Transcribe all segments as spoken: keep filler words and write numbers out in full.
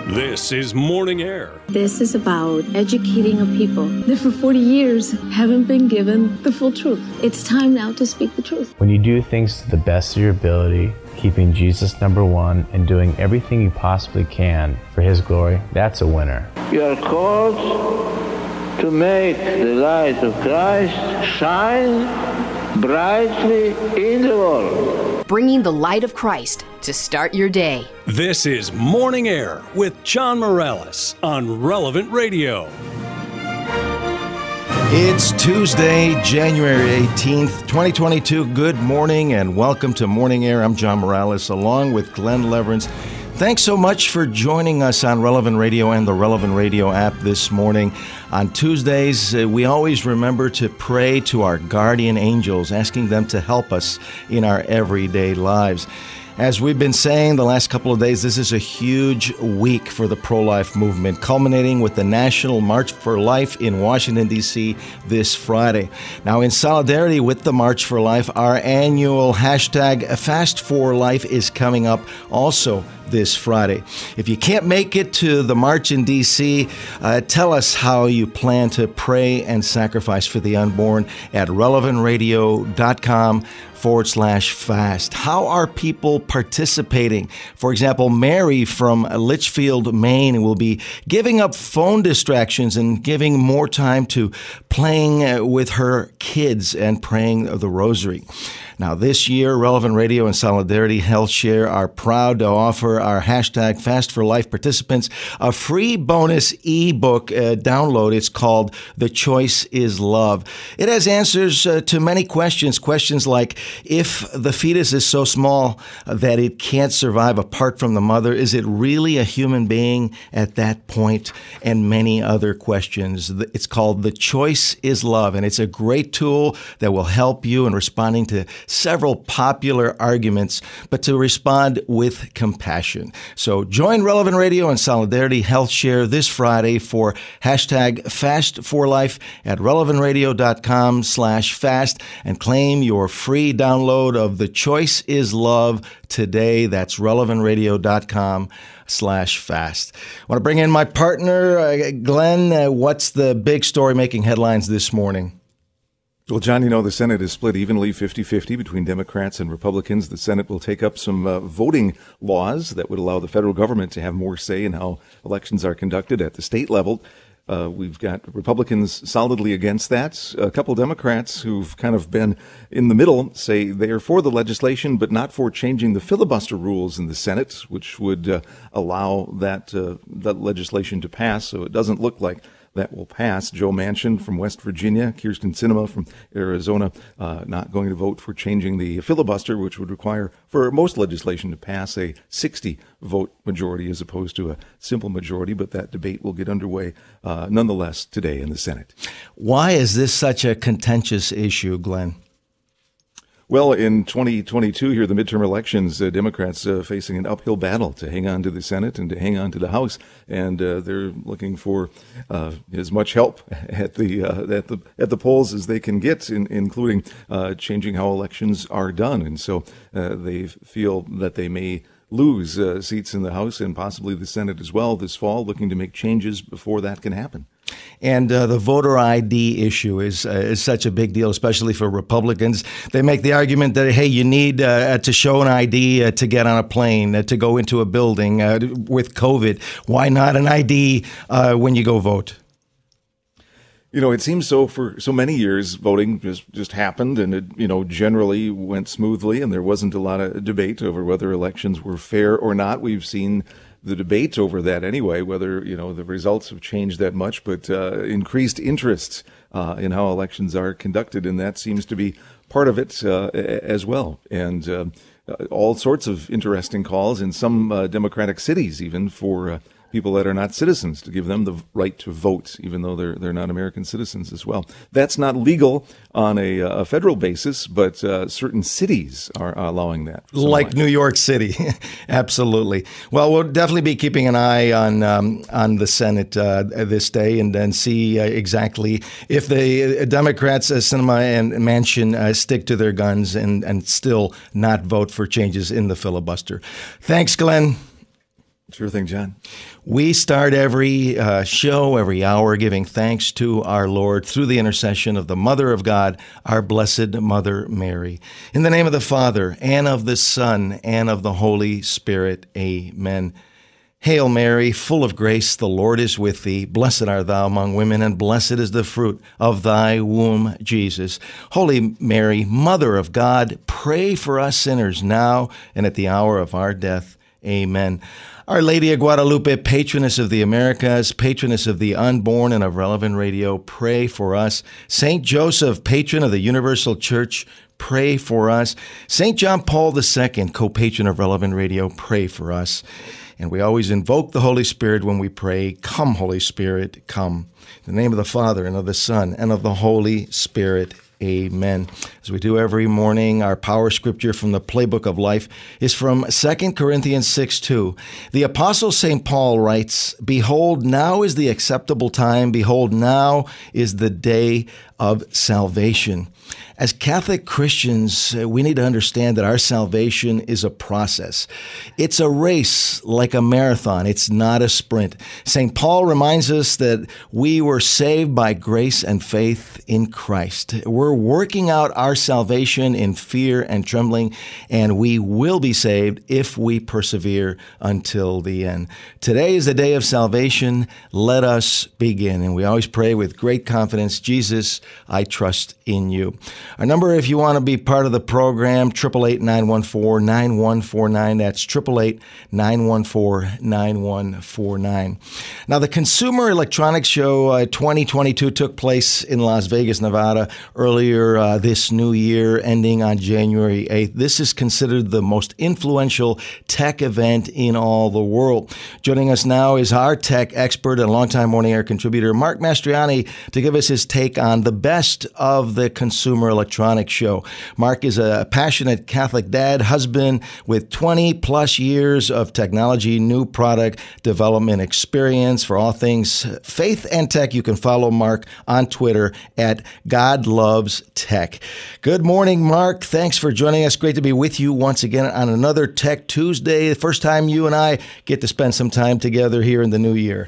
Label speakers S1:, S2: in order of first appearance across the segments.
S1: This is Morning Air.
S2: This is about educating a people that for forty years haven't been given the full truth. It's time now to speak the truth.
S3: When you do things to the best of your ability, keeping Jesus number one and doing everything you possibly can for His glory, that's a winner.
S4: You are called to make the light of Christ shine brightly in the world.
S5: Bringing the light of Christ to start your day.
S1: This is Morning Air with John Morales on Relevant Radio.
S6: It's Tuesday, January eighteenth, twenty twenty-two. Good morning and welcome to Morning Air. I'm John Morales along with Glenn Leverance. Thanks so much for joining us on Relevant Radio and the Relevant Radio app this morning. On Tuesdays, uh, we always remember to pray to our guardian angels, asking them to help us in our everyday lives. As we've been saying the last couple of days, this is a huge week for the pro-life movement, culminating with the National March for Life in Washington, D C this Friday. Now, in solidarity with the March for Life, our annual hashtag Fast for Life is coming up also this Friday. If you can't make it to the march in D C, uh, tell us how you plan to pray and sacrifice for the unborn at relevantradio.com forward slash fast. How are people participating? For example, Mary from Litchfield, Maine will be giving up phone distractions and giving more time to playing with her kids and praying the rosary. Now, this year, Relevant Radio and Solidarity Health Share are proud to offer our hashtag Fast for Life participants a free bonus ebook uh, download. It's called The Choice is Love. It has answers uh, to many questions, questions like, if the fetus is so small that it can't survive apart from the mother, is it really a human being at that point? And many other questions. It's called The Choice is Love, and it's a great tool that will help you in responding to several popular arguments, but to respond with compassion. So join Relevant Radio and Solidarity Health Share this Friday for hashtag Fast for Life at relevantradio.com slash fast and claim your free download of The Choice is Love today. That's relevantradio.com slash fast. I want to bring in my partner, uh, Glenn. Uh, what's the big story making headlines this morning?
S7: Well, John, you know, the Senate is split evenly fifty-fifty between Democrats and Republicans. The Senate will take up some uh, voting laws that would allow the federal government to have more say in how elections are conducted at the state level. Uh, we've got Republicans solidly against that. A couple Democrats who've kind of been in the middle say they are for the legislation, but not for changing the filibuster rules in the Senate, which would uh, allow that, uh, that legislation to pass. So it doesn't look like that will pass. Joe Manchin from West Virginia, Kirsten Sinema from Arizona, uh, not going to vote for changing the filibuster, which would require for most legislation to pass a sixty vote majority as opposed to a simple majority. But that debate will get underway uh, nonetheless today in the Senate.
S6: Why is this such a contentious issue, Glenn?
S7: Well, in twenty twenty-two, here, the midterm elections, uh, Democrats uh, facing an uphill battle to hang on to the Senate and to hang on to the House, and uh, they're looking for uh, as much help at the uh, at the at the polls as they can get, in, including uh, changing how elections are done. And so uh, they feel that they may lose uh, seats in the House and possibly the Senate as well this fall, looking to make changes before that can happen.
S6: And uh, the voter I D issue is uh, is such a big deal, especially for Republicans. They make the argument that, hey, you need uh, to show an I D uh, to get on a plane, uh, to go into a building uh, with COVID. Why not an I D uh, when you go vote?
S7: You know, it seems so for so many years, voting just, just happened and it, you know, generally went smoothly and there wasn't a lot of debate over whether elections were fair or not. We've seen the debate over that anyway, whether, you know, the results have changed that much, but uh, increased interest uh, in how elections are conducted. And that seems to be part of it uh, as well. And uh, all sorts of interesting calls in some uh, Democratic cities, even for uh, people that are not citizens, to give them the right to vote, even though they're they're not American citizens as well. That's not legal on a, a federal basis, but uh, certain cities are allowing that.
S6: Like New York City. Absolutely. Well, we'll definitely be keeping an eye on um, on the Senate uh, this day and then see uh, exactly if the Democrats, uh, Sinema and Manchin, uh, stick to their guns and, and still not vote for changes in the filibuster. Thanks, Glenn.
S7: Sure thing, John.
S6: We start every uh, show, every hour, giving thanks to our Lord through the intercession of the Mother of God, our Blessed Mother Mary. In the name of the Father, and of the Son, and of the Holy Spirit. Amen. Hail Mary, full of grace, the Lord is with thee. Blessed art thou among women, and blessed is the fruit of thy womb, Jesus. Holy Mary, Mother of God, pray for us sinners now and at the hour of our death. Amen. Our Lady of Guadalupe, patroness of the Americas, patroness of the unborn and of Relevant Radio, pray for us. Saint Joseph, patron of the Universal Church, pray for us. Saint John Paul the Second, co-patron of Relevant Radio, pray for us. And we always invoke the Holy Spirit when we pray, "Come, Holy Spirit, come." In the name of the Father, and of the Son, and of the Holy Spirit. Amen. As we do every morning, our power scripture from the Playbook of Life is from Second Corinthians six two. The Apostle Saint Paul writes, "Behold, now is the acceptable time. Behold, now is the day of salvation." As Catholic Christians, we need to understand that our salvation is a process. It's a race like a marathon. It's not a sprint. Saint Paul reminds us that we were saved by grace and faith in Christ. We're working out our salvation in fear and trembling, and we will be saved if we persevere until the end. Today is the day of salvation. Let us begin. And we always pray with great confidence, "Jesus, I trust in you." Our number, if you want to be part of the program, eight eight eight, nine one four, nine one four nine. That's eight eight eight, nine one four, nine one four nine. Now, the Consumer Electronics Show uh, twenty twenty-two took place in Las Vegas, Nevada, earlier uh, this new year, ending on January eighth. This is considered the most influential tech event in all the world. Joining us now is our tech expert and longtime Morning Air contributor, Mark Mastriani, to give us his take on the best of the Consumer Electronics Show. Mark is a passionate Catholic dad, husband with twenty plus years of technology, new product development experience for all things faith and tech. You can follow Mark on Twitter at God Loves Tech. Good morning, Mark. Thanks for joining us. Great to be with you once again on another Tech Tuesday. The first time you and I get to spend some time together here in the new year.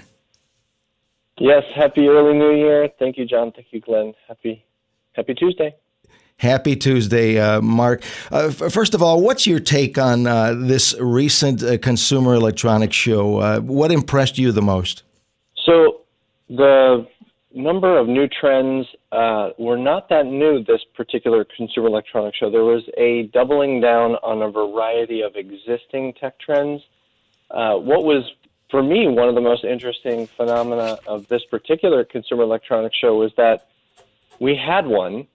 S8: Yes, happy early new year. Thank you, John. Thank you, Glenn. Happy Happy Tuesday.
S6: Happy Tuesday, uh, Mark. Uh, f- first of all, what's your take on uh, this recent uh, Consumer Electronics Show? Uh, what impressed you the most?
S8: So the number of new trends uh, were not that new this particular Consumer Electronics Show. There was a doubling down on a variety of existing tech trends. Uh, what was, for me, one of the most interesting phenomena of this particular Consumer Electronics Show was that we had one,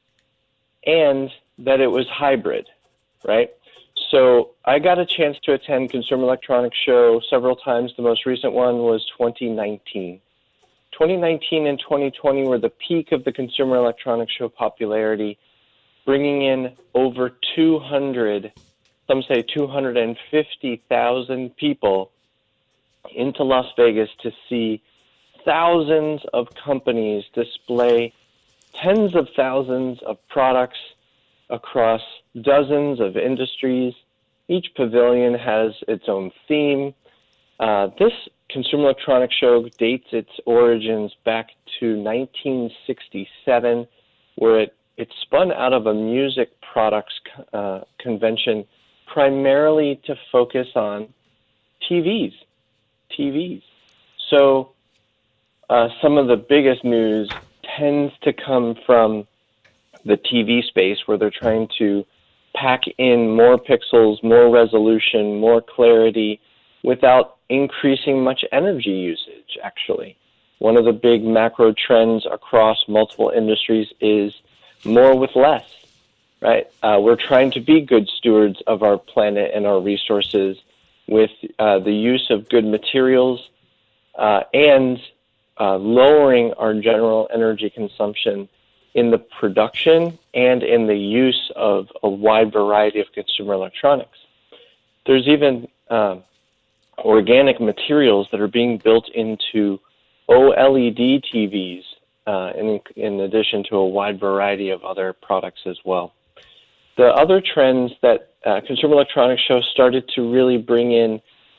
S8: and that it was hybrid, right? So I got a chance to attend Consumer Electronics Show several times. The most recent one was twenty nineteen. twenty nineteen and twenty twenty were the peak of the Consumer Electronics Show popularity, bringing in over two hundred, some say two hundred fifty thousand people into Las Vegas to see thousands of companies display tens of thousands of products across dozens of industries. Each pavilion has its own theme. Uh, this Consumer Electronics Show dates its origins back to nineteen sixty-seven, where it, it spun out of a music products uh, convention primarily to focus on T Vs. T Vs. So uh, some of the biggest news tends to come from the T V space, where they're trying to pack in more pixels, more resolution, more clarity without increasing much energy usage, actually. One of the big macro trends across multiple industries is more with less, right? Uh, we're trying to be good stewards of our planet and our resources with uh, the use of good materials uh, and uh, lowering our general energy consumption in the production and in the use of a wide variety of consumer electronics. There's even uh, organic materials that are being built into O L E D T Vs, uh, in, in addition to a wide variety of other products as well. The other trends that uh, Consumer Electronics Show started to really bring in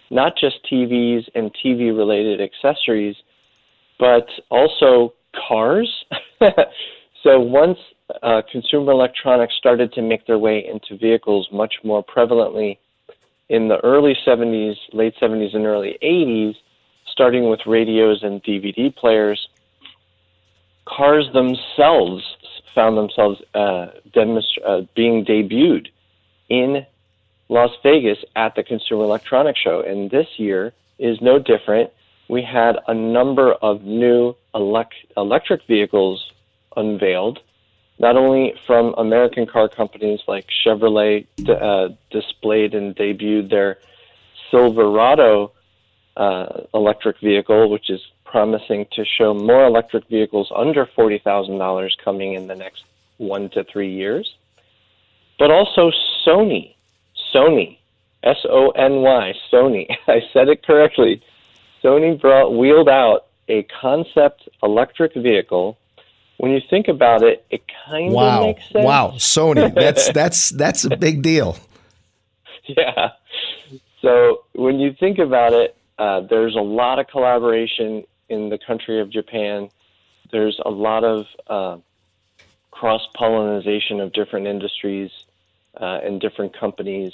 S8: not just T Vs and T V-related accessories, but also cars. So once uh, consumer electronics started to make their way into vehicles much more prevalently in the early seventies, late seventies and early eighties, starting with radios and D V D players, cars themselves found themselves uh, demonstra- uh, being debuted in Las Vegas at the Consumer Electronics Show. And this year is no different. We had a number of new elect- electric vehicles unveiled, not only from American car companies like Chevrolet uh, displayed and debuted their Silverado uh, electric vehicle, which is promising to show more electric vehicles under forty thousand dollars coming in the next one to three years, but also Sony, Sony, S O N Y, Sony. I said it correctly. Sony brought, wheeled out a concept electric vehicle. When you think about it, it kind
S6: wow.
S8: of makes sense.
S6: Wow, Sony, that's that's that's a big deal.
S8: Yeah. So when you think about it, uh, there's a lot of collaboration in the country of Japan. There's a lot of uh, cross-pollination of different industries uh, and different companies.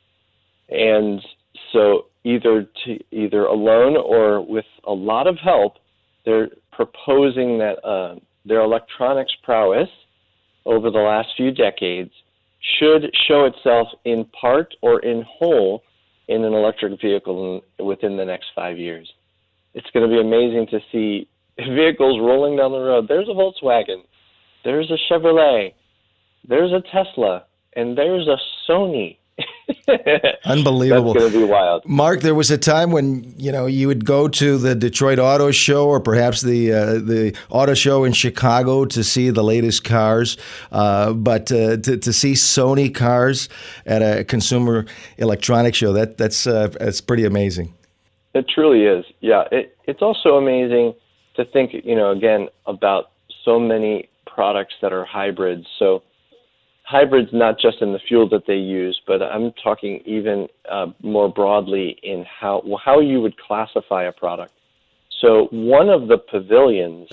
S8: And so either to, either alone or with a lot of help, they're proposing that uh, their electronics prowess over the last few decades should show itself in part or in whole in an electric vehicle in, within the next five years. It's going to be amazing to see vehicles rolling down the road. There's a Volkswagen, there's a Chevrolet, there's a Tesla, and there's a Sony.
S6: Unbelievable.
S8: That's going to be wild.
S6: Mark, there was a time when, you know, you would go to the Detroit Auto Show or perhaps the uh, the auto show in Chicago to see the latest cars, uh, but uh, to, to see Sony cars at a consumer electronics show, that that's uh, that's pretty amazing.
S8: It truly is. Yeah. It, it's also amazing to think, you know, again, about so many products that are hybrids. So hybrids, not just in the fuel that they use, but I'm talking even uh, more broadly in how how you would classify a product. So one of the pavilions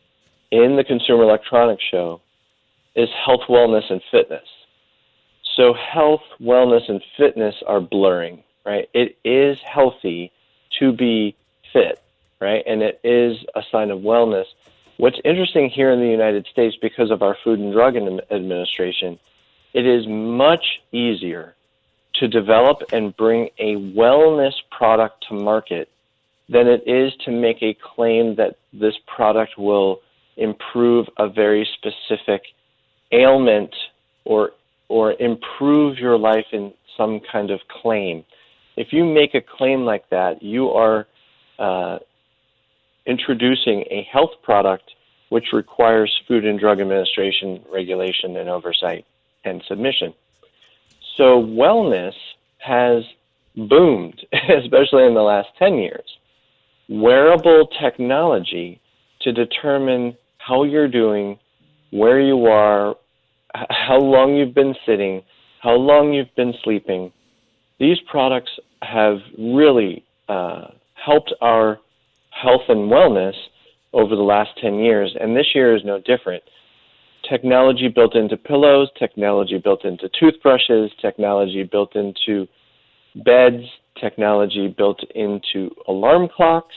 S8: in the Consumer Electronics Show is health, wellness, and fitness. So health, wellness, and fitness are blurring, right? It is healthy to be fit, right? And it is a sign of wellness. What's interesting here in the United States, because of our Food and Drug Administration, it is much easier to develop and bring a wellness product to market than it is to make a claim that this product will improve a very specific ailment or or improve your life in some kind of claim. If you make a claim like that, you are uh, introducing a health product which requires Food and Drug Administration regulation and oversight and submission. So wellness has boomed, especially in the last ten years. Wearable technology to determine how you're doing, where you are, how long you've been sitting, how long you've been sleeping. These products have really uh, helped our health and wellness over the last ten years, and this year is no different. Technology built into pillows, technology built into toothbrushes, technology built into beds, technology built into alarm clocks,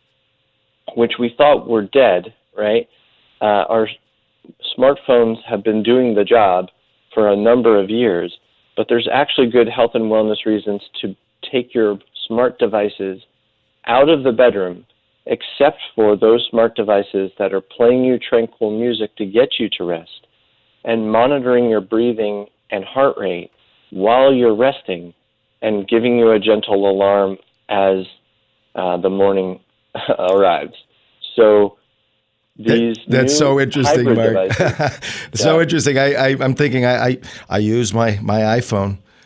S8: which we thought were dead, right? Uh, our smartphones have been doing the job for a number of years, but there's actually good health and wellness reasons to take your smart devices out of the bedroom, except for those smart devices that are playing you tranquil music to get you to rest and monitoring your breathing and heart rate while you're resting and giving you a gentle alarm as uh, the morning arrives. So these
S6: that, that's so interesting, Mark.
S8: Devices,
S6: so
S8: yeah.
S6: interesting. I, I, I'm thinking I, I, I use my, my iPhone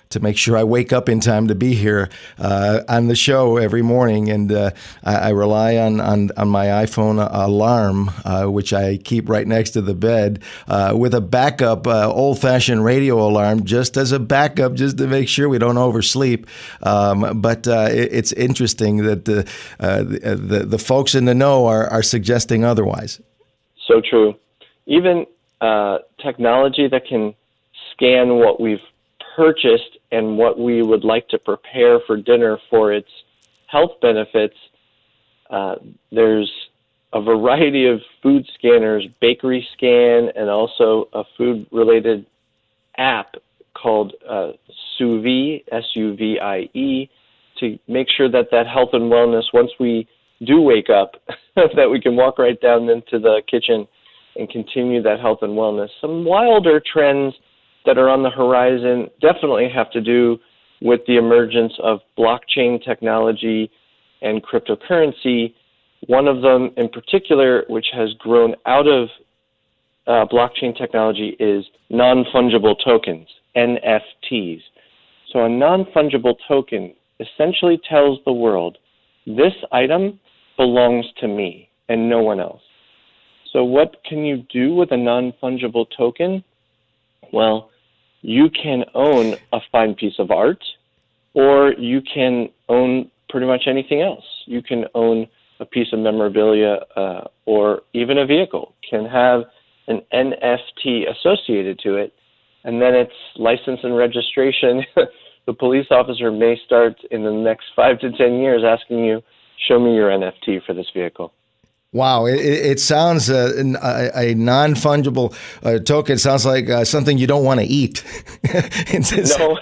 S6: to make sure I wake up in time to be here uh, on the show every morning. And uh, I, I rely on, on, on my iPhone alarm, uh, which I keep right next to the bed, uh, with a backup uh, old-fashioned radio alarm, just as a backup, just to make sure we don't oversleep. Um, but uh, it, it's interesting that the, uh, the, the the folks in the know are, are suggesting otherwise.
S8: So true. Even uh, technology that can scan what we've purchased and what we would like to prepare for dinner for its health benefits. Uh, there's a variety of food scanners, Bakery Scan, and also a food-related app called uh, Suvie, S U V I E, to make sure that that health and wellness, once we do wake up, that we can walk right down into the kitchen and continue that health and wellness. Some wilder trends that are on the horizon definitely have to do with the emergence of blockchain technology and cryptocurrency. One of them in particular, which has grown out of uh, blockchain technology, is non-fungible tokens, N F Ts. So a non-fungible token essentially tells the world, this item belongs to me and no one else. So what can you do with a non-fungible token? Well, you can own a fine piece of art, or you can own pretty much anything else. You can own a piece of memorabilia, uh, or even a vehicle can have an N F T associated to it, and then its license and registration. The police officer may start in the next five to ten years asking you, show me your N F T for this vehicle.
S6: Wow, it, it sounds uh, a, a non-fungible uh, token. It sounds like uh, something you don't want to eat.
S8: No,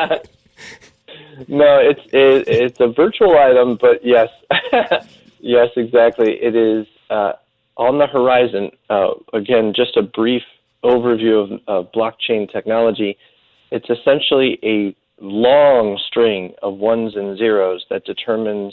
S8: no, it's it, it's a virtual item, but yes, yes, exactly. It is uh, on the horizon. Uh, again, just a brief overview of, of blockchain technology. It's essentially a long string of ones and zeros that determines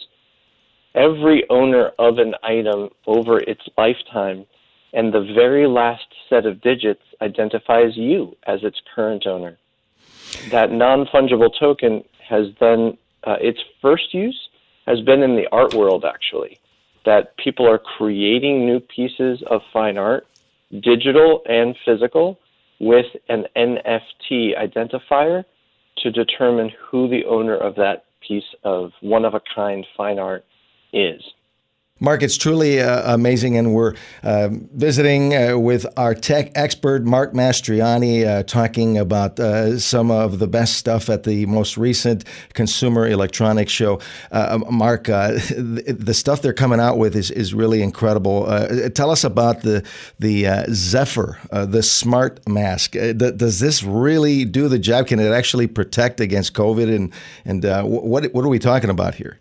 S8: every owner of an item over its lifetime, and the very last set of digits identifies you as its current owner. That non-fungible token has then, uh, its first use has been in the art world, actually, that people are creating new pieces of fine art, digital and physical, with an N F T identifier to determine who the owner of that piece of one-of-a-kind fine art is.
S6: Mark, it's truly uh, amazing, and we're uh, visiting uh, with our tech expert, Mark Mastriani, uh, talking about uh, some of the best stuff at the most recent Consumer Electronics Show. Uh, Mark, uh, the, the stuff they're coming out with is, is really incredible. Uh, tell us about the the uh, Zephyr, uh, the smart mask. Uh, th- does this really do the job? Can it actually protect against COVID? And, and uh, what, what are we talking about here?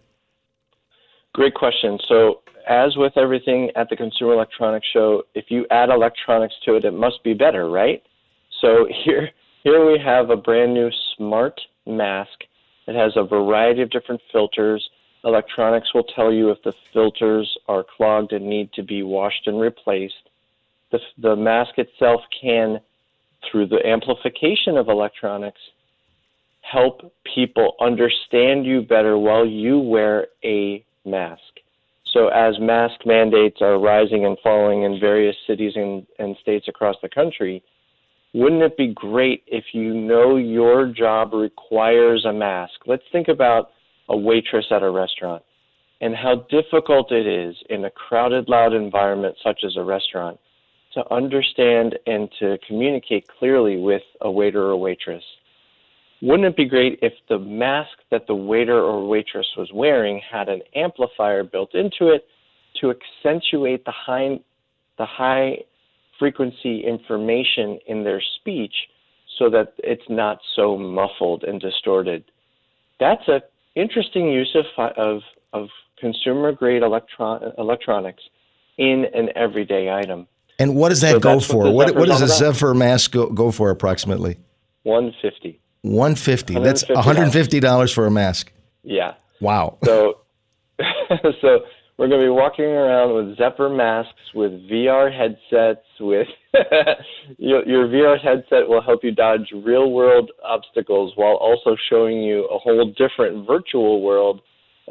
S8: Great question. So, as with everything at the Consumer Electronics Show, if you add electronics to it, it must be better, right? So here, here we have a brand new smart mask. It has a variety of different filters. Electronics will tell you if the filters are clogged and need to be washed and replaced. The, the mask itself can, through the amplification of electronics, help people understand you better while you wear a mask. So as mask mandates are rising and falling in various cities and, and states across the country, wouldn't it be great if you know your job requires a mask? Let's think about a waitress at a restaurant and how difficult it is in a crowded, loud environment such as a restaurant to understand and to communicate clearly with a waiter or waitress. Wouldn't it be great if the mask that the waiter or waitress was wearing had an amplifier built into it to accentuate the high, the high frequency information in their speech so that it's not so muffled and distorted? That's an interesting use of, of, of consumer-grade electron, electronics in an everyday item.
S6: And what does that
S8: so
S6: go for? What, what does a Zephyr mask go, go for approximately?
S8: one hundred fifty dollars.
S6: one hundred fifty dollars. That's one hundred fifty dollars for a mask.
S8: Yeah.
S6: Wow.
S8: So, so we're going to be walking around with Zephyr masks, with V R headsets, with your, your V R headset will help you dodge real-world obstacles while also showing you a whole different virtual world.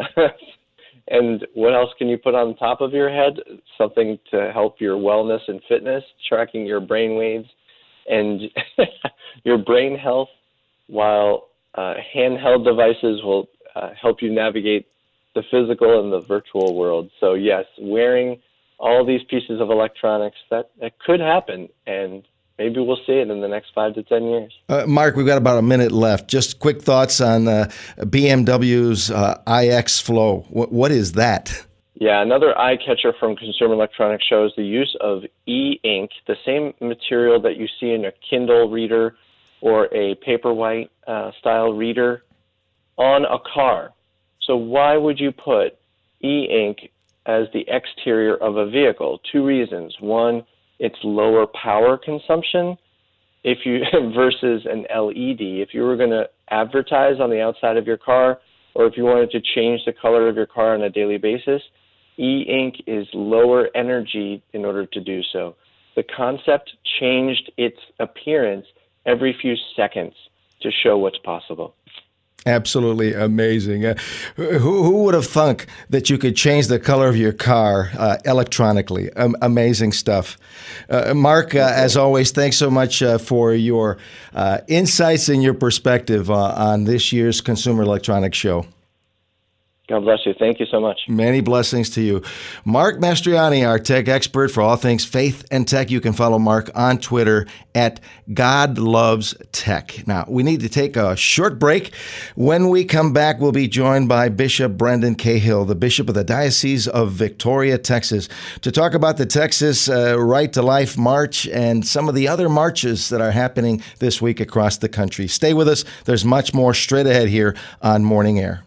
S8: And what else can you put on top of your head? Something to help your wellness and fitness, tracking your brain waves and your brain health, while uh, handheld devices will uh, help you navigate the physical and the virtual world. So yes, wearing all these pieces of electronics, that, that could happen, and maybe we'll see it in the next five to ten years.
S6: Uh, Mark, we've got about a minute left. Just quick thoughts on uh, B M W's uh, iX Flow. What, what is that?
S8: Yeah, another eye catcher from Consumer Electronics shows the use of e-ink, the same material that you see in a Kindle reader or a Paperwhite uh, style reader, on a car. So why would you put e-ink as the exterior of a vehicle? Two reasons. One, it's lower power consumption if you versus an L E D. If you were going to advertise on the outside of your car, or if you wanted to change the color of your car on a daily basis, e-ink is lower energy in order to do so. The concept changed its appearance every few seconds to show what's possible.
S6: Absolutely amazing. Uh, who, who would have thunk that you could change the color of your car uh, electronically? Um, amazing stuff. Uh, Mark, uh, as always, thanks so much uh, for your uh, insights and your perspective uh, on this year's Consumer Electronics Show.
S8: God bless you. Thank you so much.
S6: Many blessings to you. Mark Mastriani, our tech expert for all things faith and tech. You can follow Mark on Twitter at God Loves Tech. Now, we need to take a short break. When we come back, we'll be joined by Bishop Brendan Cahill, the Bishop of the Diocese of Victoria, Texas, to talk about the Texas uh, Right to Life March and some of the other marches that are happening this week across the country. Stay with us. There's much more straight ahead here on Morning Air.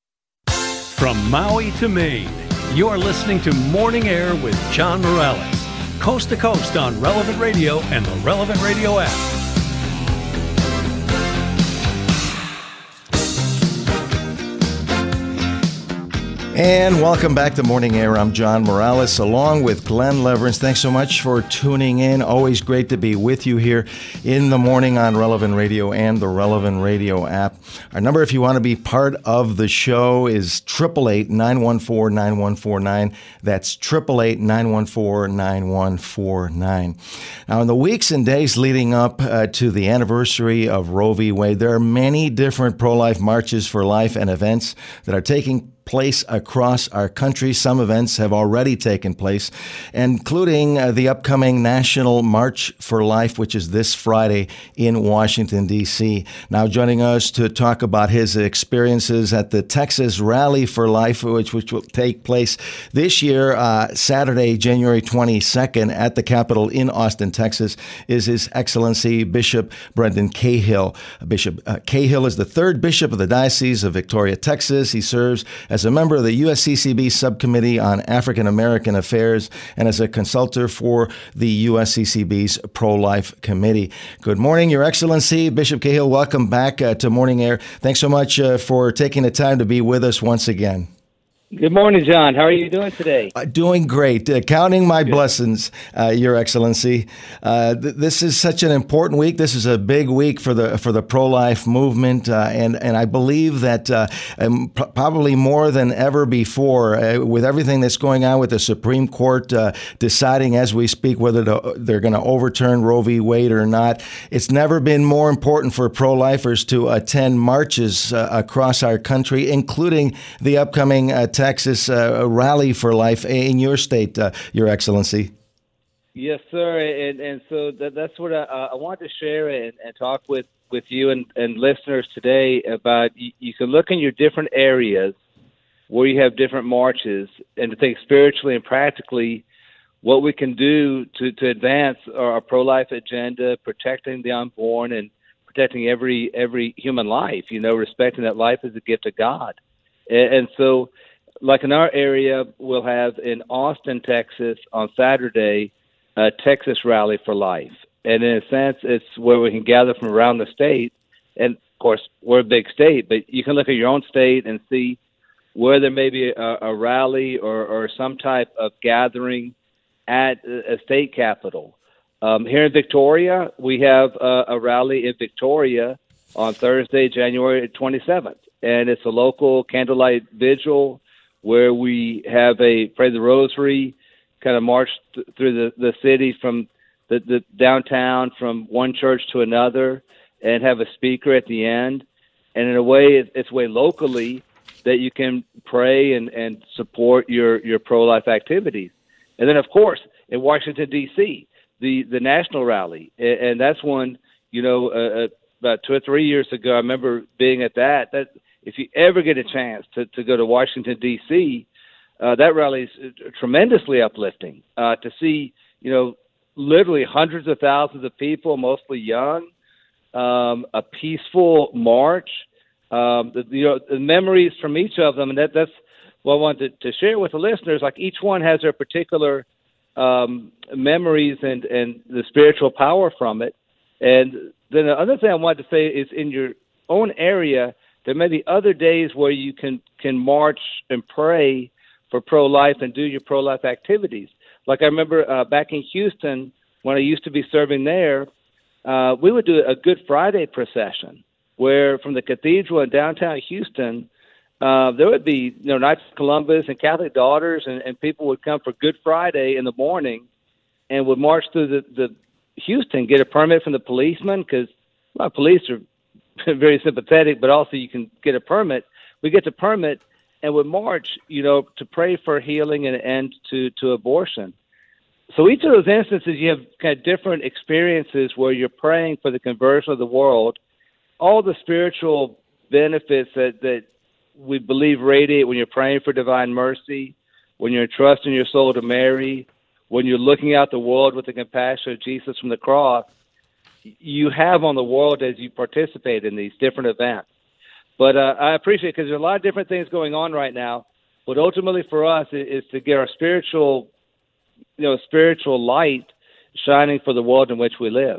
S1: From Maui to Maine, you're listening to Morning Air with John Morales, coast to coast on Relevant Radio and the Relevant Radio app.
S6: And welcome back to Morning Air. I'm John Morales, along with Glenn Leverance. Thanks so much for tuning in. Always great to be with you here in the morning on Relevant Radio and the Relevant Radio app. Our number, if you want to be part of the show, is eight eight eight, nine one four, nine one four nine. That's eight eight eight, nine one four, nine one four nine. Now, in the weeks and days leading up uh, to the anniversary of Roe v. Wade, there are many different pro-life marches for life and events that are taking place across our country. Some events have already taken place, including uh, the upcoming National March for Life, which is this Friday in Washington, D C. Now joining us to talk about his experiences at the Texas Rally for Life, which, which will take place this year, uh, Saturday, January twenty-second at the Capitol in Austin, Texas, is His Excellency Bishop Brendan Cahill. Bishop uh, Cahill is the third bishop of the Diocese of Victoria, Texas. He serves as a member of the U S C C B Subcommittee on African American Affairs and as a consultant for the U S C C B's Pro-Life Committee. Good morning, Your Excellency. Bishop Cahill, welcome back uh, to Morning Air. Thanks so much uh, for taking the time to be with us once again.
S9: Good morning, John. How are you doing today?
S6: Uh, doing great. Uh, counting my Good. blessings, uh, Your Excellency. Uh, th- this is such an important week. This is a big week for the for the pro-life movement, uh, and and I believe that uh, um, pr- probably more than ever before, uh, with everything that's going on with the Supreme Court uh, deciding as we speak whether to, they're going to overturn Roe v. Wade or not, it's never been more important for pro-lifers to attend marches uh, across our country, including the upcoming uh, Texas uh, Rally for Life in your state, uh, Your Excellency.
S9: Yes, sir. And and so that, that's what I, I wanted to share and, and talk with, with you and, and listeners today about. You, you can look in your different areas where you have different marches and to think spiritually and practically what we can do to, to advance our, our pro-life agenda, protecting the unborn and protecting every every human life, you know, respecting that life is a gift of God. And, and so like in our area, we'll have in Austin, Texas, on Saturday, a Texas Rally for Life. And in a sense, it's where we can gather from around the state. And, of course, we're a big state, but you can look at your own state and see where there may be a, a rally or, or some type of gathering at a state capitol. Um, here in Victoria, we have a, a rally in Victoria on Thursday, January twenty-seventh, and it's a local candlelight vigil where we have a pray the rosary, kind of march th- through the, the city from the, the downtown from one church to another, and have a speaker at the end. And in a way, it, it's a way locally that you can pray and, and support your, your pro-life activities. And then, of course, in Washington, D C, the, the national rally. And, and that's one, you know, uh, about two or three years ago, I remember being at that. That if you ever get a chance to, to go to Washington, D C, uh, that rally is tremendously uplifting uh, to see, you know, literally hundreds of thousands of people, mostly young, um, a peaceful march. Um, the, you know, the memories from each of them, and that, that's what I wanted to, to share with the listeners. Like each one has their particular um, memories and, and the spiritual power from it. And then the other thing I wanted to say is in your own area, there may be other days where you can, can march and pray for pro-life and do your pro-life activities. Like I remember uh, back in Houston, when I used to be serving there, uh, we would do a Good Friday procession, where from the cathedral in downtown Houston, uh, there would be, you know, Knights of Columbus and Catholic Daughters, and, and people would come for Good Friday in the morning and would march through the, the Houston, get a permit from the policeman, because well, police are very sympathetic, but also you can get a permit. We get the permit and would march, you know, to pray for healing and an end to, to abortion. So each of those instances, you have kind of different experiences where you're praying for the conversion of the world, all the spiritual benefits that, that we believe radiate when you're praying for divine mercy, when you're entrusting your soul to Mary, when you're looking out the world with the compassion of Jesus from the cross, you have on the world as you participate in these different events. But uh, I appreciate it because there's a lot of different things going on right now. But ultimately for us is, is to get our spiritual, you know, spiritual light shining for the world in which we live.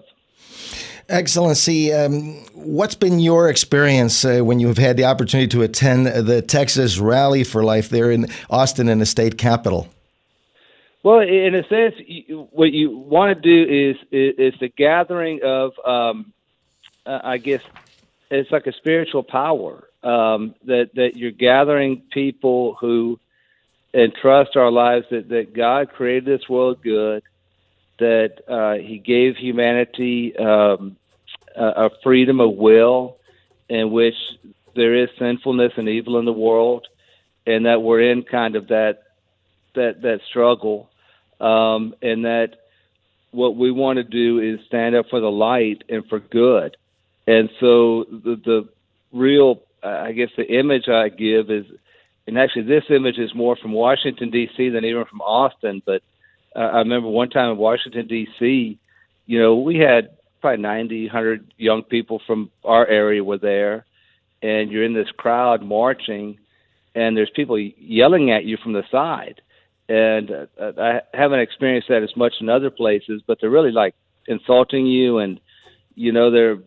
S6: Excellency, um, what's been your experience uh, when you've had the opportunity to attend the Texas Rally for Life there in Austin in the state capitol?
S9: Well, in a sense, you, what you want to do is is, is the gathering of, um, uh, I guess, it's like a spiritual power um, that that you're gathering people who entrust our lives that, that God created this world good, that uh, He gave humanity um, a, a freedom of will in which there is sinfulness and evil in the world, and that we're in kind of that that that struggle. Um, and that what we want to do is stand up for the light and for good. And so the, the real, uh, I guess the image I give is, and actually this image is more from Washington, D C than even from Austin, but uh, I remember one time in Washington, D C, you know, we had probably ninety, one hundred young people from our area were there, and you're in this crowd marching, and there's people yelling at you from the side. And uh, I haven't experienced that as much in other places, but they're really like insulting you, and you know they're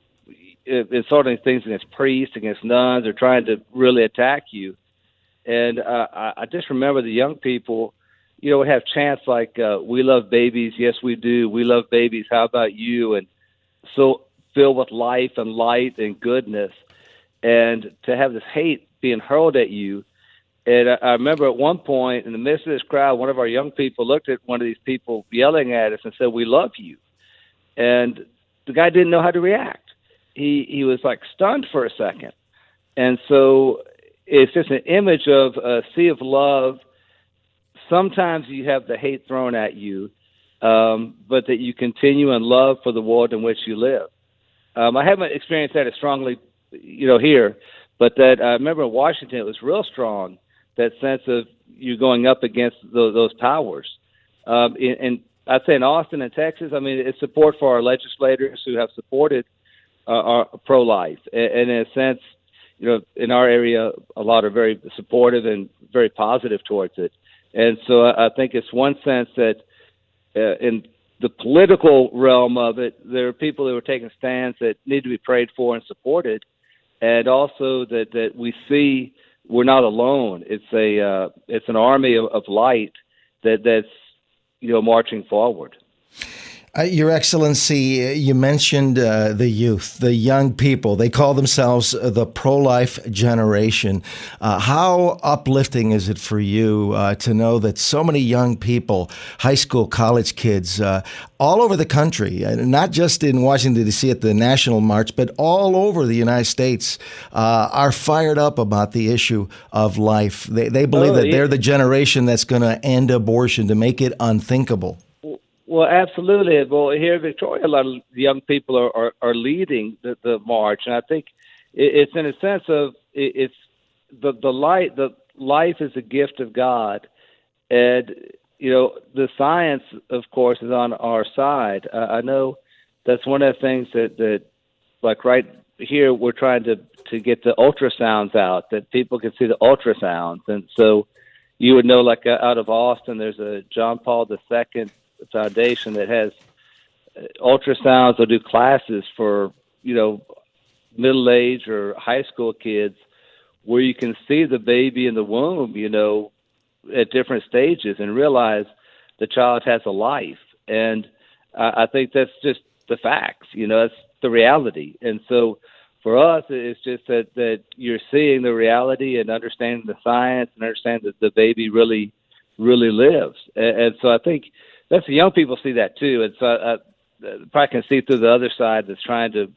S9: insulting things against priests, against nuns. They're trying to really attack you. And uh, I just remember the young people, you know, would have chants like uh, "We love babies, yes we do. We love babies. How about you?" And so filled with life and light and goodness, and to have this hate being hurled at you. And I remember at one point in the midst of this crowd, one of our young people looked at one of these people yelling at us and said, "We love you." And the guy didn't know how to react. He he was like stunned for a second. And so it's just an image of a sea of love. Sometimes you have the hate thrown at you, um, but that you continue in love for the world in which you live. Um, I haven't experienced that as strongly, you know, here, but that I remember in Washington it was real strong. That sense of you going up against those, those powers. Um, and I'd say in Austin and Texas, I mean, it's support for our legislators who have supported uh, our pro-life. And, and in a sense, you know, in our area, a lot are very supportive and very positive towards it. And so I think it's one sense that uh, in the political realm of it, there are people who are taking stands that need to be prayed for and supported. And also that, that we see we're not alone. It's a uh, it's an army of, of light that that's you know marching forward.
S6: Uh, Your Excellency, you mentioned uh, the youth, the young people. They call themselves the pro-life generation. Uh, how uplifting is it for you uh, to know that so many young people, high school, college kids, uh, all over the country, uh, not just in Washington, D C at the National March, but all over the United States, uh, are fired up about the issue of life. They, they believe
S9: oh,
S6: that
S9: yeah.
S6: they're the generation that's going to end abortion, to make it unthinkable.
S9: Well, absolutely. Well, here in Victoria, a lot of young people are, are, are leading the, the march, and I think it's in a sense of it's the the light. The life is a gift of God, and you know the science, of course, is on our side. Uh, I know that's one of the things that, that, like right here, we're trying to to get the ultrasounds out, that people can see the ultrasounds, and so you would know, like uh, out of Austin, there's a John Paul the Second Foundation that has ultrasounds. They'll do classes for you know middle age or high school kids where you can see the baby in the womb, you know, at different stages and realize the child has a life. And uh, I think that's just the facts, you know, that's the reality. And so for us, it's just that, that you're seeing the reality and understanding the science and understanding that the baby really, really lives. And, and so I think that's the young people see that too. And so I, I probably can see through the other side that's trying to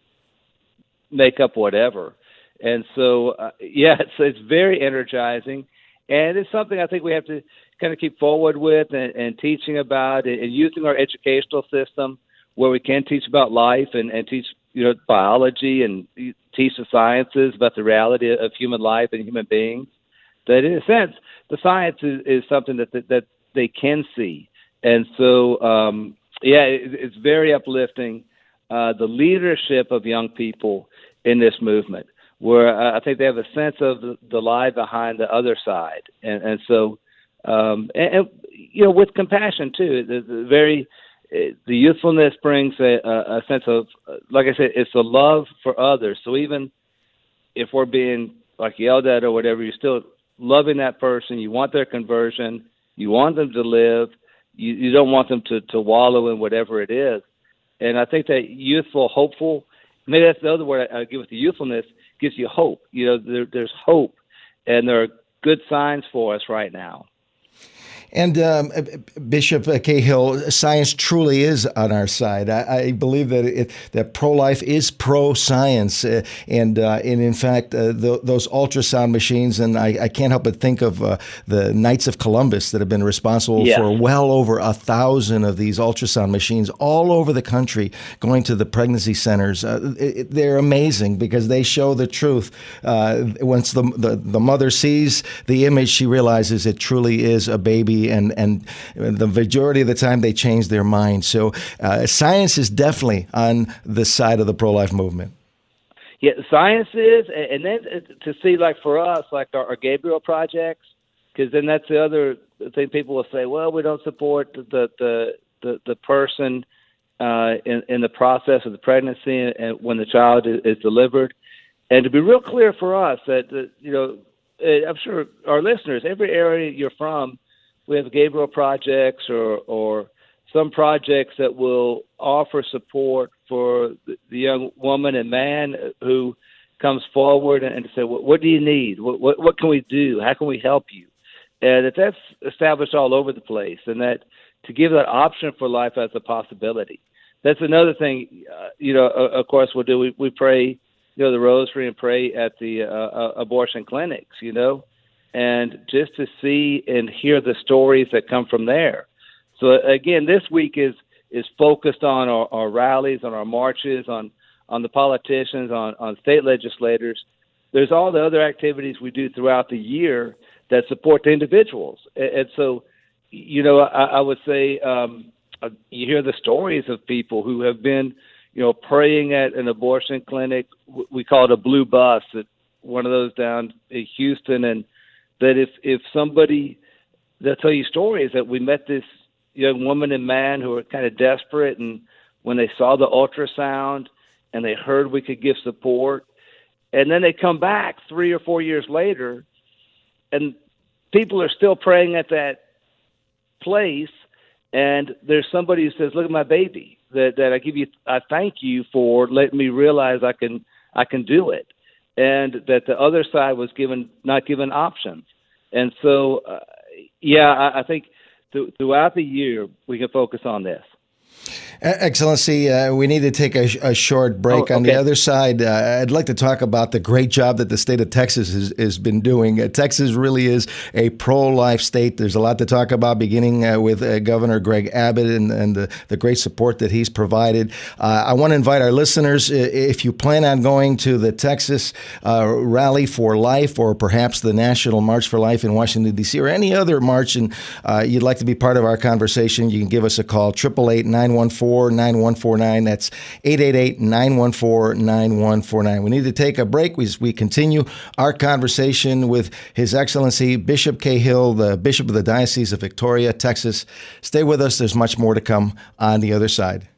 S9: make up whatever. And so, uh, yeah, it's, it's very energizing. And it's something I think we have to kind of keep forward with and, and teaching about and, and using our educational system where we can teach about life and, and teach, you know, biology and teach the sciences about the reality of human life and human beings. That in a sense, the science is, is something that, that, that they can see. And so, um, yeah, it, it's very uplifting, uh, the leadership of young people in this movement, where uh, I think they have a sense of the, the lie behind the other side. And, and so, um, and, and, you know, with compassion, too, the, the very, uh, the youthfulness brings a, a sense of, like I said, it's a love for others. So even if we're being, like, yelled at or whatever, you're still loving that person. You want their conversion. You want them to live. You, you don't want them to, to wallow in whatever it is. And I think that youthful, hopeful, maybe that's the other word I, I give with the youthfulness, gives you hope. You know, there, there's hope, and there are good signs for us right now.
S6: And um, Bishop Cahill, science truly is on our side. I, I believe that it, that pro-life is pro-science, uh, and uh, and in fact, uh, the, those ultrasound machines. And I, I can't help but think of uh, the Knights of Columbus that have been responsible
S9: yeah.
S6: for well over a thousand of these ultrasound machines all over the country, going to the pregnancy centers. Uh, it, they're amazing because they show the truth. Uh, once the, the the mother sees the image, she realizes it truly is a baby. And and the majority of the time they change their mind. So uh, science is definitely on the side of the pro-life movement.
S9: Yeah, science is, and then to see, like for us, like our, our Gabriel projects, because then that's the other thing. People will say, well, we don't support the the the, the person uh, in in the process of the pregnancy and when the child is, is delivered. And to be real clear for us that, that you know, I'm sure our listeners, every area you're from, we have Gabriel projects or, or some projects that will offer support for the young woman and man who comes forward and, and say, what, what do you need? What, what, what can we do? How can we help you? And that that's established all over the place, and that to give that option for life as a possibility. That's another thing, uh, you know, uh, of course, we'll do. We, we pray, you know, the rosary and pray at the uh, uh, abortion clinics, you know, and just to see and hear the stories that come from there. So again, this week is is focused on our, our rallies, on our marches, on on the politicians, on, on state legislators. There's all the other activities we do throughout the year that support the individuals. And, and so, you know, I, I would say um, you hear the stories of people who have been, you know, praying at an abortion clinic. We call it a blue bus, one of those down in Houston, and that if, if somebody, they'll tell you stories that we met this young woman and man who were kind of desperate, and when they saw the ultrasound and they heard we could give support, and then they come back three or four years later and people are still praying at that place, and there's somebody who says, "Look at my baby. That that I give you. I thank you for letting me realize I can I can do it." And that the other side was given not given options. And so, uh, yeah, I, I think th- throughout the year we can focus on this.
S6: Excellency, uh, we need to take a, a short break. Oh, okay. On the other side, uh, I'd like to talk about the great job that the state of Texas has, has been doing. Uh, Texas really is a pro-life state. There's a lot to talk about, beginning uh, with uh, Governor Greg Abbott and, and the, the great support that he's provided. Uh, I want to invite our listeners, if you plan on going to the Texas uh, Rally for Life, or perhaps the National March for Life in Washington, D C, or any other march, and uh, you'd like to be part of our conversation, you can give us a call, eight eight eight, nine one four, nine one four nine. That's eight eight eight, nine one four, nine one four nine. We need to take a break. We, we continue our conversation with His Excellency Bishop Cahill, the Bishop of the Diocese of Victoria, Texas. Stay with us. There's much more to come on the other side.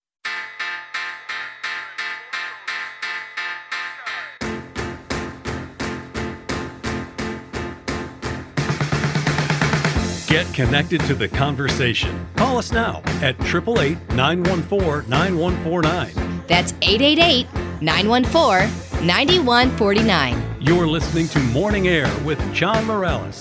S1: Get connected to the conversation. Call us now at eight eight eight, nine one four, nine one four nine.
S5: That's eight eight eight, nine one four, nine one four nine.
S1: You're listening to Morning Air with John Morales.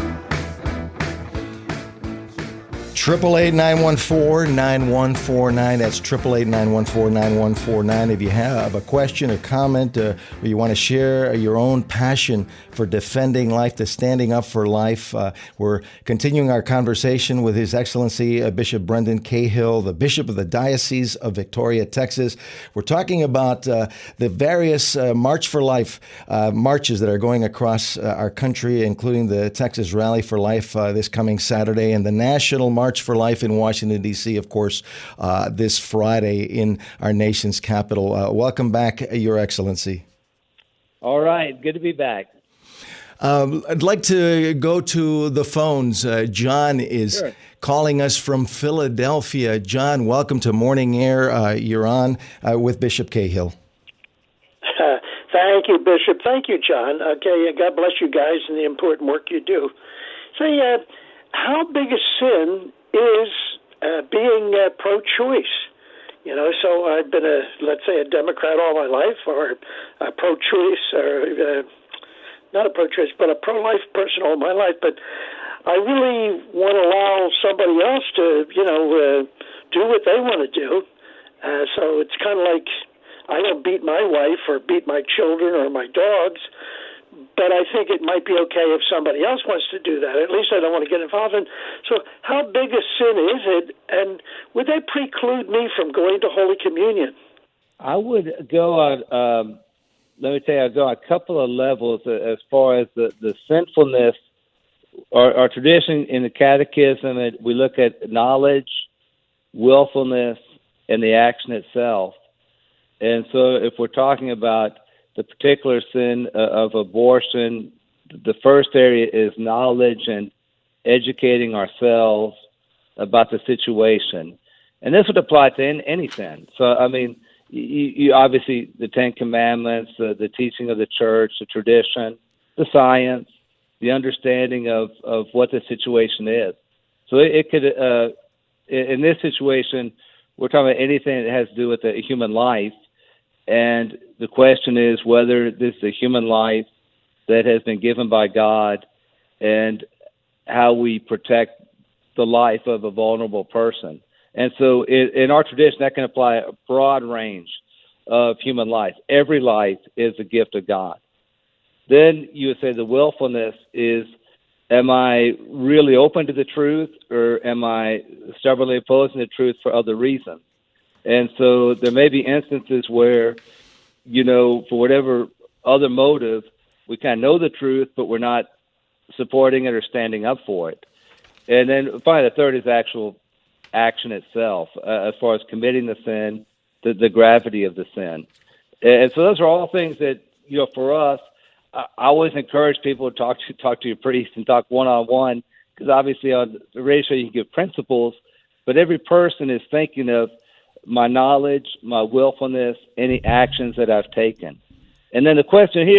S6: eight eight eight, nine one four, nine one four nine. That's eight eight eight, nine one four, nine one four nine. If you have a question or comment, uh, or you want to share your own passion for defending life, to standing up for life, uh, we're continuing our conversation with His Excellency uh, Bishop Brendan Cahill, the Bishop of the Diocese of Victoria, Texas. We're talking about uh, the various uh, March for Life uh, marches that are going across uh, our country, including the Texas Rally for Life uh, this coming Saturday, and the National March for Life in Washington, D C, of course, uh, this Friday in our nation's capital. Uh, welcome back, Your Excellency.
S9: All right. Good to be back.
S6: Um, I'd like to go to the phones. Uh, John is sure. calling us from Philadelphia. John, welcome to Morning Air. Uh, you're on uh, with Bishop Cahill.
S10: Uh, thank you, Bishop. Thank you, John. Okay, God bless you guys and the important work you do. Say, uh, how big a sin is uh, being uh, pro-choice? You know, so I've been a, let's say, a Democrat all my life, or a pro-choice, or uh, not a pro-choice, but a pro-life person all my life. But I really want to allow somebody else to, you know, uh, do what they want to do. Uh, so it's kind of like I don't beat my wife or beat my children or my dogs, but I think it might be okay if somebody else wants to do that. At least I don't want to get involved in. So how big a sin is it, and would that preclude me from going to Holy Communion?
S9: I would go on, um, let me tell you, I'd go on a couple of levels as far as the, the sinfulness. Our, our tradition in the Catechism, we look at knowledge, willfulness, and the action itself. And so if we're talking about the particular sin uh, of abortion, the first area is knowledge and educating ourselves about the situation. And this would apply to any, any sin. So, I mean, you, you obviously, the Ten Commandments, uh, the teaching of the church, the tradition, the science, the understanding of, of what the situation is. So it, it could, uh, in this situation, we're talking about anything that has to do with a human life. And the question is whether this is a human life that has been given by God, and how we protect the life of a vulnerable person. And so in, in our tradition, that can apply a broad range of human life. Every life is a gift of God. Then you would say the willfulness is, am I really open to the truth, or am I stubbornly opposing the truth for other reasons? And so there may be instances where, you know, for whatever other motive, we kind of know the truth, but we're not supporting it or standing up for it. And then finally, the third is actual action itself, uh, as far as committing the sin, the, the gravity of the sin. And so those are all things that, you know, for us, I, I always encourage people to talk to talk to your priest and talk one-on-one, because obviously on the radio show you can give principles, but every person is thinking of my knowledge, my willfulness, any actions that I've taken. And then the question here,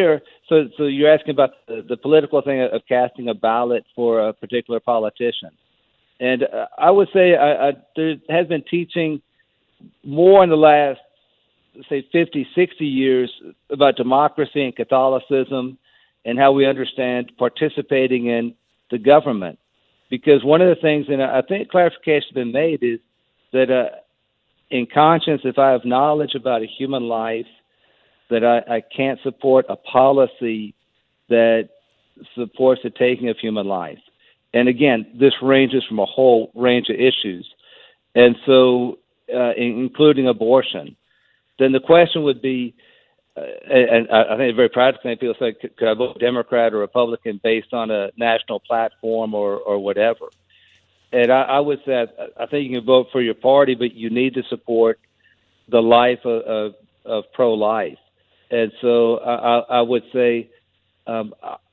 S9: so, so you're asking about the, the political thing of casting a ballot for a particular politician. And uh, I would say I, I, there has been teaching more in the last, say, fifty, sixty years about democracy and Catholicism and how we understand participating in the government. Because one of the things, and I think clarification has been made, is that uh, in conscience, if I have knowledge about a human life, that I, I can't support a policy that supports the taking of human life. And again, this ranges from a whole range of issues, and so uh, in, including abortion. Then the question would be, uh, and I think it's very practical, people say, could, could I vote Democrat or Republican based on a national platform or, or whatever? And I, I would say, I think you can vote for your party, but you need to support the life of, of, of pro-life. And so I, I would say um,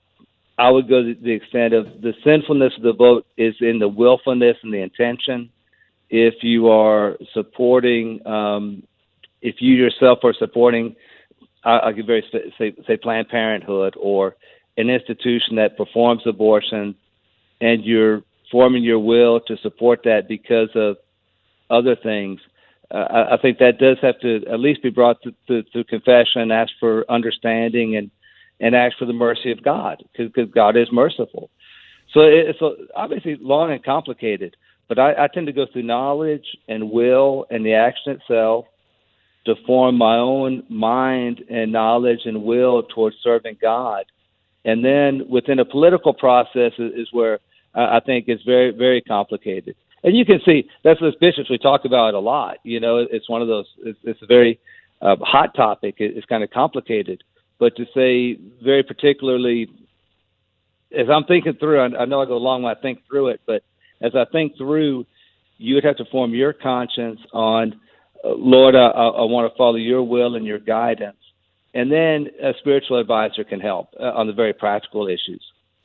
S9: I would go to the extent of the sinfulness of the vote is in the willfulness and the intention. If you are supporting, um, if you yourself are supporting, I, I could very say, say Planned Parenthood or an institution that performs abortion, and you're forming your will to support that because of other things, Uh, I, I think that does have to at least be brought to, to, to confession and ask for understanding and, and ask for the mercy of God, because God is merciful. So it, it's a, obviously long and complicated, but I, I tend to go through knowledge and will and the action itself to form my own mind and knowledge and will towards serving God. And then within a political process is, is where I, I think it's very, very complicated. And you can see that's as bishops we talk about it a lot. You know, it's one of those. It's, it's a very uh, hot topic. It, it's kind of complicated, but to say very particularly, as I'm thinking through, I, I know I go long when I think through it, but as I think through, you would have to form your conscience on, uh, Lord, I, I, I want to follow your will and your guidance, and then a spiritual advisor can help uh, on the very practical issues.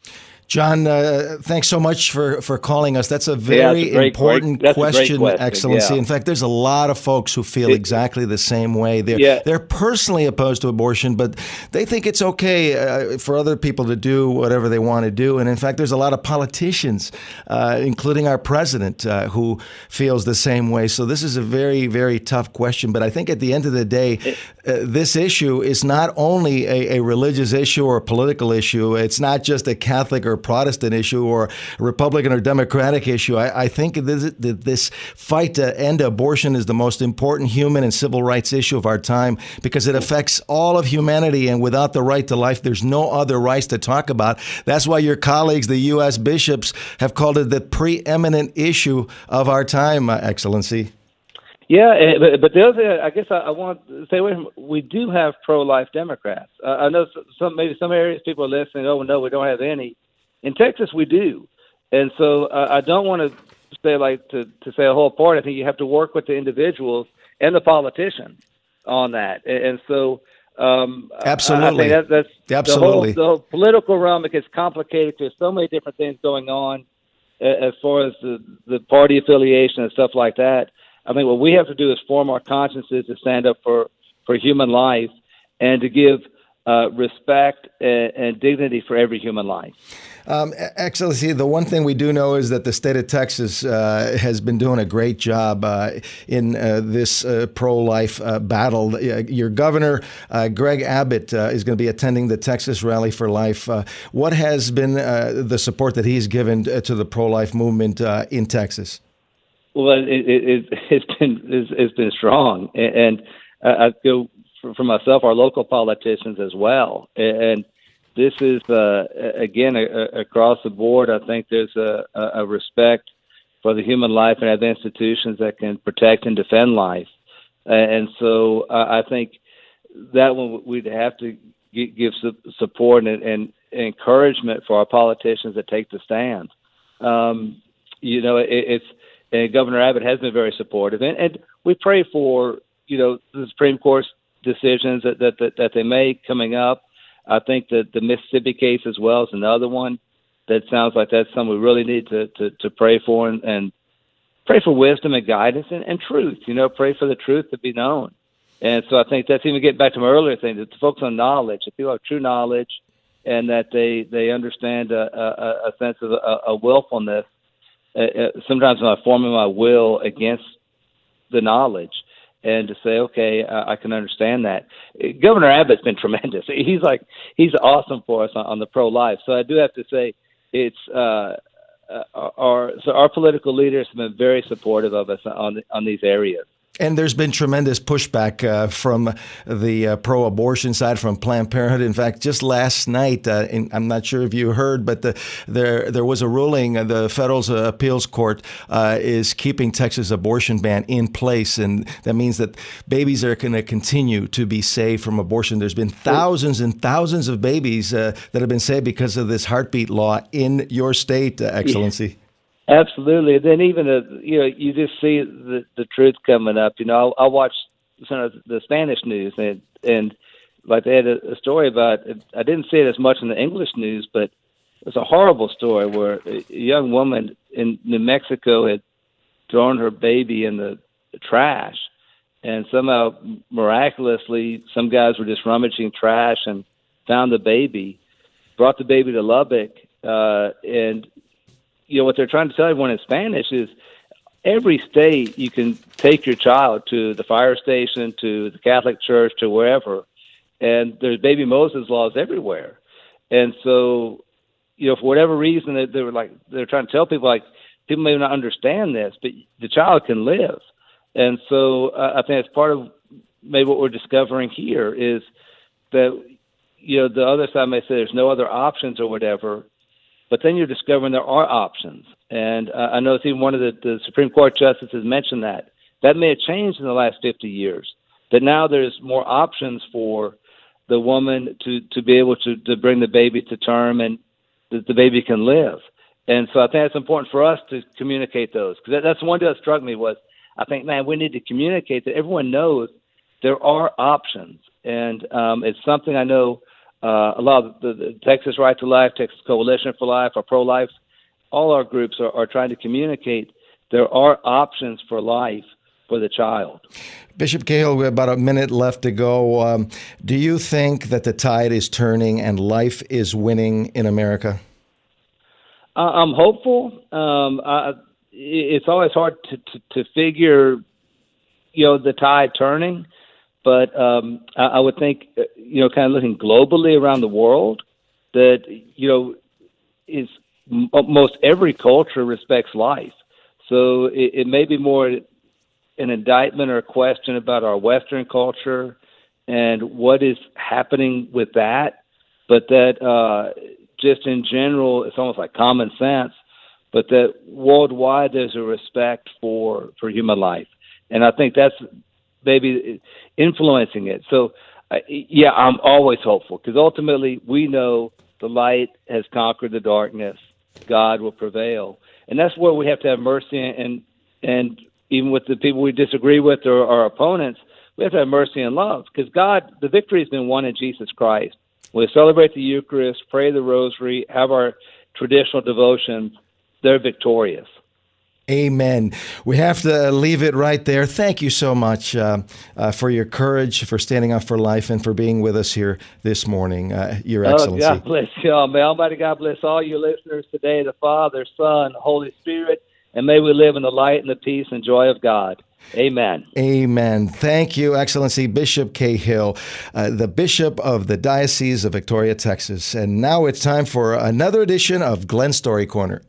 S6: John, uh, thanks so much for, for calling us. That's a very
S9: yeah, a great,
S6: important
S9: great,
S6: question,
S9: question,
S6: Excellency.
S9: yeah.
S6: In fact, there's a lot of folks who feel
S9: it,
S6: exactly the same way. They're,
S9: yeah.
S6: they're personally opposed to abortion, but they think it's okay uh, for other people to do whatever they want to do. And in fact, there's a lot of politicians, uh, including our president, uh, who feels the same way. So this is a very, very tough question. But I think at the end of the day,
S9: it,
S6: uh, this issue is not only a, a religious issue or a political issue. It's not just a Catholic or Protestant issue or Republican or Democratic issue. I, I think this, this fight to end abortion is the most important human and civil rights issue of our time because it affects all of humanity, and without the right to life, there's no other rights to talk about. That's why your colleagues, the U S bishops, have called it the preeminent issue of our time, uh, Excellency.
S9: Yeah, but, but the other thing, I guess I, I want to stay away from, we do have pro-life Democrats. Uh, I know some maybe some areas people are listening, oh, no, we don't have any. In Texas, we do. And so uh, I don't want to say like to, to say a whole part. I think you have to work with the individuals and the politicians on that. And, and so um,
S6: absolutely,
S9: I, I think that, that's
S6: absolutely
S9: the whole, the whole political realm. It gets complicated. There's so many different things going on uh, as far as the, the party affiliation and stuff like that. I think what we have to do is form our consciences to stand up for, for human life and to give uh, respect and, and dignity for every human life.
S6: Um, Excellency, the one thing we do know is that the state of Texas uh, has been doing a great job uh, in uh, this uh, pro-life uh, battle. Uh, your governor, uh, Greg Abbott, uh, is going to be attending the Texas Rally for Life. Uh, what has been uh, the support that he's given to the pro-life movement uh, in Texas?
S9: Well, it, it, it's been it's, it's been strong, and uh, I go for, for myself, our local politicians as well, and this is uh, again a, a, across the board. I think there's a, a respect for the human life and other institutions that can protect and defend life, and so uh, I think that one we'd have to give support and, and encouragement for our politicians that take the stand. Um, you know, it, it's. And Governor Abbott has been very supportive, and, and we pray for you know the Supreme Court's decisions that that, that that they make coming up. I think that the Mississippi case as well is another one that sounds like that's something we really need to to, to pray for and, and pray for wisdom and guidance and, and truth. You know, pray for the truth to be known. And so I think that's even getting back to my earlier thing, that the focus on knowledge, that people have true knowledge and that they, they understand a, a, a sense of a, a willfulness. Uh, sometimes I'm forming my will against the knowledge, and to say, okay, I, I can understand that. Governor Abbott's been tremendous. He's like, he's awesome for us on, on the pro-life. So I do have to say it's, uh, our, so our political leaders have been very supportive of us on, on these areas.
S6: And there's been tremendous pushback uh, from the uh, pro-abortion side, from Planned Parenthood. In fact, just last night, uh, in, I'm not sure if you heard, but the, there there was a ruling. Uh, the Federal uh, Appeals Court uh, is keeping Texas abortion ban in place, and that means that babies are going to continue to be saved from abortion. There's been thousands and thousands of babies uh, that have been saved because of this heartbeat law in your state, uh, Excellency.
S9: Yeah. Absolutely. Then even, uh, you know, you just see the, the truth coming up. You know, I, I watch some of the Spanish news, and, and like they had a, a story about, I didn't see it as much in the English news, but it's a horrible story where a young woman in New Mexico had thrown her baby in the trash, and somehow miraculously some guys were just rummaging trash and found the baby, brought the baby to Lubbock, uh, and you know, what they're trying to tell everyone in Spanish is every state you can take your child to the fire station, to the Catholic Church, to wherever, and there's baby Moses laws everywhere. And so, you know, for whatever reason, they, they were like, they're trying to tell people, like, people may not understand this, but the child can live. And so uh, I think it's part of maybe what we're discovering here is that, you know, the other side may say there's no other options or whatever, but then you're discovering there are options. And uh, I know it's even one of the, the Supreme Court justices mentioned that. That may have changed in the last fifty years, that now there's more options for the woman to, to be able to, to bring the baby to term and that the baby can live. And so I think it's important for us to communicate those. Because that, that's one that struck me was, I think, man, we need to communicate that everyone knows there are options. And um, it's something I know Uh, a lot of the, the Texas Right to Life, Texas Coalition for Life, or Pro-Life, all our groups are, are trying to communicate there are options for life for the child.
S6: Bishop Cahill, we have about a minute left to go. Um, do you think that the tide is turning and life is winning in America?
S9: Uh, I'm hopeful. Um, I, it's always hard to, to, to figure, you know, the tide turning. But um, I, I would think, you know, kind of looking globally around the world, that, you know, is m- most every culture respects life. So it, it may be more an indictment or a question about our Western culture and what is happening with that. But that uh, just in general, it's almost like common sense, but that worldwide there's a respect for, for human life. And I think that's maybe influencing it. So, uh, yeah, I'm always hopeful because ultimately we know the light has conquered the darkness. God will prevail. And that's where we have to have mercy. And, and even with the people we disagree with or our opponents, we have to have mercy and love because God, the victory has been won in Jesus Christ. We celebrate the Eucharist, pray the Rosary, have our traditional devotions. They're victorious.
S6: Amen. We have to leave it right there. Thank you so much uh, uh, for your courage, for standing up for life, and for being with us here this morning, uh, Your Excellency.
S9: Oh, God bless you all. May Almighty God bless all your listeners today, the Father, Son, Holy Spirit, and may we live in the light and the peace and joy of God. Amen.
S6: Amen. Thank you, Excellency Bishop Cahill, uh, the Bishop of the Diocese of Victoria, Texas. And now it's time for another edition of Glenn Story Corner.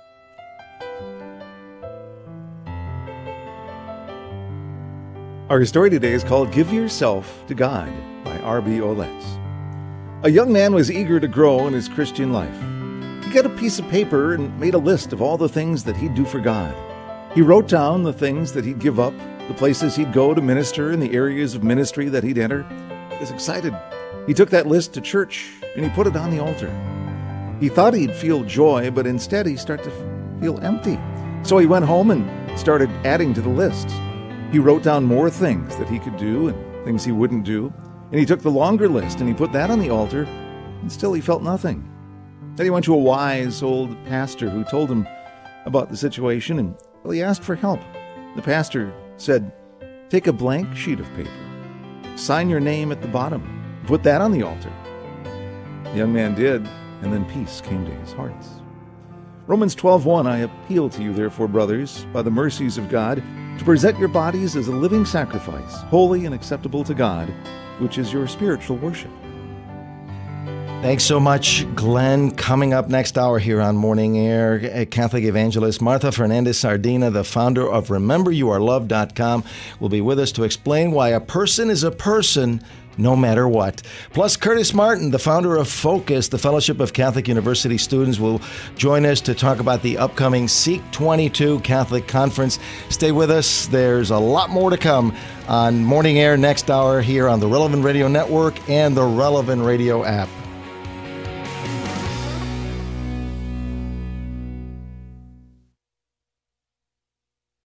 S7: Our story today is called Give Yourself to God by R B Olets. A young man was eager to grow in his Christian life. He got a piece of paper and made a list of all the things that he'd do for God. He wrote down the things that he'd give up, the places he'd go to minister, and the areas of ministry that he'd enter. He was excited. He took that list to church and he put it on the altar. He thought he'd feel joy, but instead he started to feel empty. So he went home and started adding to the list. He wrote down more things that he could do and things he wouldn't do. And he took the longer list and he put that on the altar, and still he felt nothing. Then he went to a wise old pastor who told him about the situation, and well, he asked for help. The pastor said, "Take a blank sheet of paper sign your name at the bottom. Put that on the altar. The young man did, and then peace came to his heart. Romans twelve one, I appeal to you, therefore, brothers, by the mercies of God, to present your bodies as a living sacrifice, holy and acceptable to God, which is your spiritual worship.
S6: Thanks so much, Glenn. Coming up next hour here on Morning Air, Catholic evangelist Martha Fernandez-Sardina, the founder of remember you are loved dot com, will be with us to explain why a person is a person no matter what. Plus, Curtis Martin, the founder of Focus, the Fellowship of Catholic University Students, will join us to talk about the upcoming Seek twenty-two Catholic Conference. Stay with us. There's a lot more to come on Morning Air next hour here on the Relevant Radio Network and the Relevant Radio app.